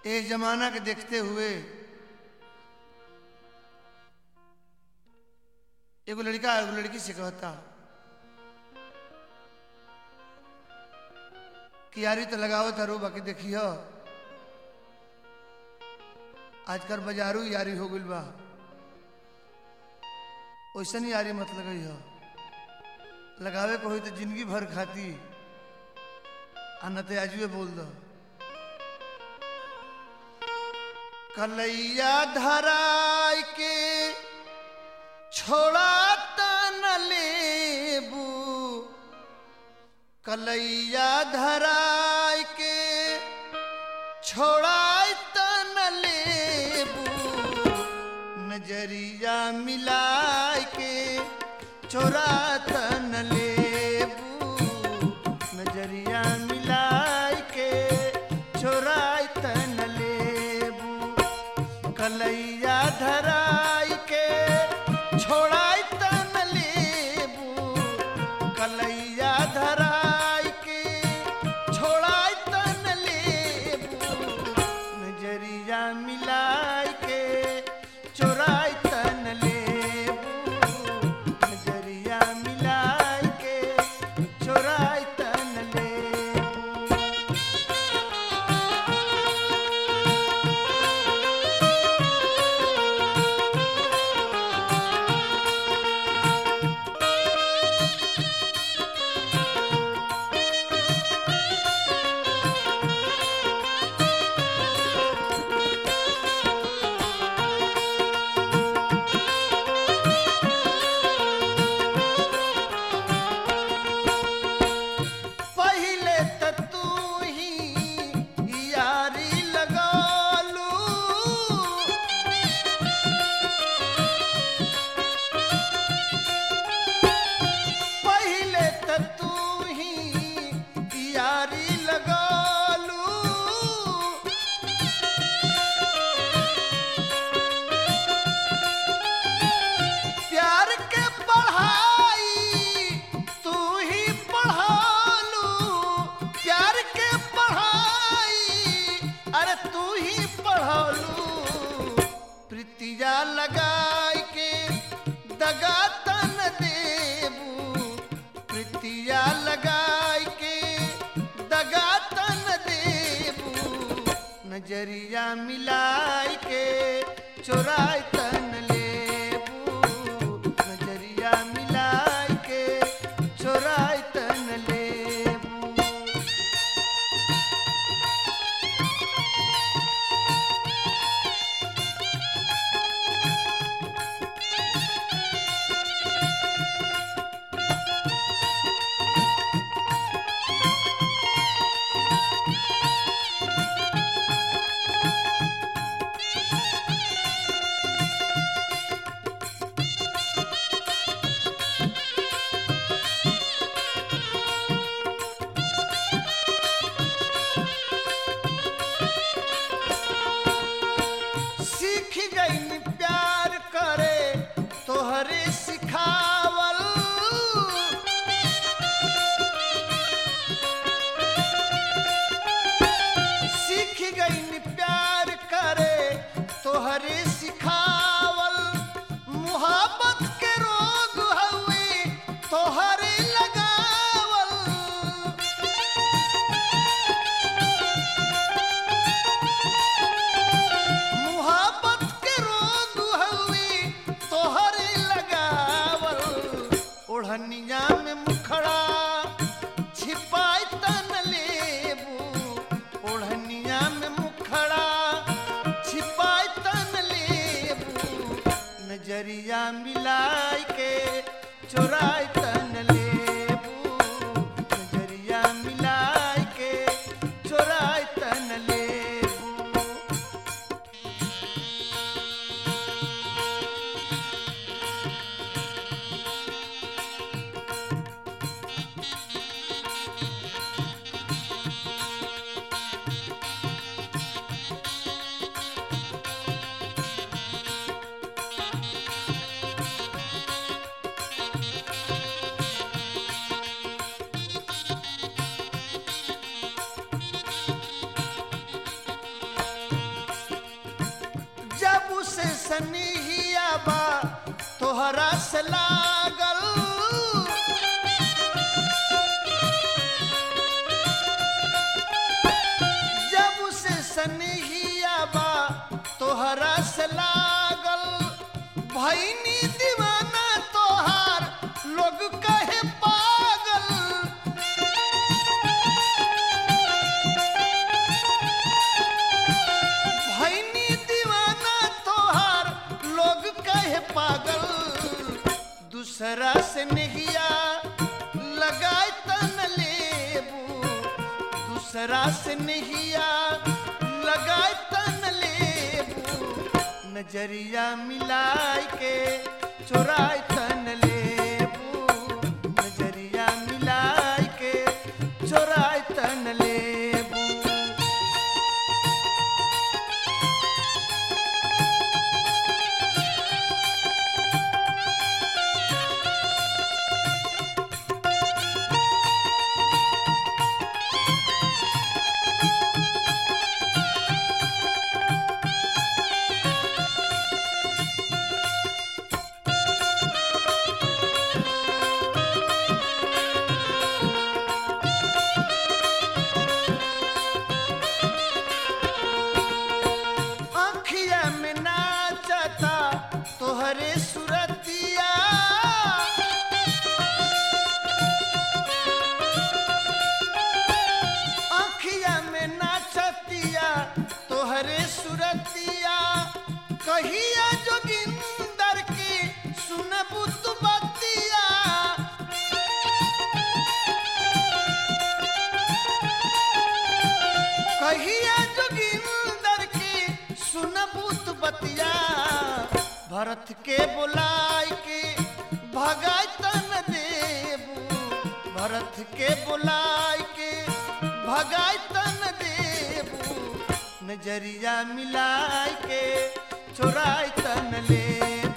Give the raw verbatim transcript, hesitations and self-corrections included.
ए जमाना के देखते हुए एगो लड़का एगो लड़की से कहता कि यारी तो लगाओ तारू बाकी देखियो आजकल बाजारू यारी हो गइल बा, वैसन यारी मत लगई हो। लगावे को हो तो जिंदगी भर खाती आ न तो आजुए बोल दो। कलैया धराई के छोड़ा तन लेबू, कलैया धराई के छोड़ा तन लेबू, नजरिया मिलाई के छोड़ा तन लेबू, नजरिया मिलाई के छोड़ा तन लेबू, कलैया धराई के छोड़ा तन लेबू, कलैया धराई के छोड़ा तन लेबू, नजरिया मिलाई के छोड़ा तन लेबू, नजरिया मिलाई के छोड़ा तन लेबू। पहिले त तू ही यारी लगालू, पहिले त तू ही यारी लगालू, प्यार के पढ़ाई तू ही पढ़ालू, प्यार के पढ़ाई अरे तू ही पढ़ालू, प्रीतिया लगाई के दगा तन देबू, प्रीतिया लगाई के दगा तन देबू, नजरिया मिलाई के चोराई तन लेबू, नजरिया मिलाई के चोराई तन लेबू। सीख गई प्यार करे तोहरे सिखावल, सीख गई प्यार करे तोहरे सिखावल, मुहब्बत के रोग हुए तोहरे लगावल, मुहब्बत के रोग हुए तोहरे लगावल, ओढ़निया में मुखड़ा छिपाई तन लेबू, ओढ़निया में मुखड़ा छिपाई तन लेबू, नजरिया मिलाई के चोराई तन लेबू, नजरिया मिलाई के चोराई तन लेबू। सनिहिया बा तोहरा से लागल जब से सनिहिया बा तोहरा से लागल भईनी दीवाना तोहार लोग कहे पागल भईनी दीवाना तोहार लोग कहे पागल दूसरा से नहिया लगाए तन लेबू दूसरा से नहिया लगाए तन लेबू नजरिया मिलाए के चोराए तन लेबू नजरिया मिलाए के चोराए तन लेबू तोहरे सुरतिया आँखिया में नाचतिया तोहरे सुरतिया कहिया जोगिंदर की सुनबू तू बतिया कहिया जोगिंदर की सुनबू तू बतिया भरत के बुलाए के भगाए तन देबू भरत के बुलाए के भगाए तन देबू नजरिया मिलाए के चोराए तन लेबू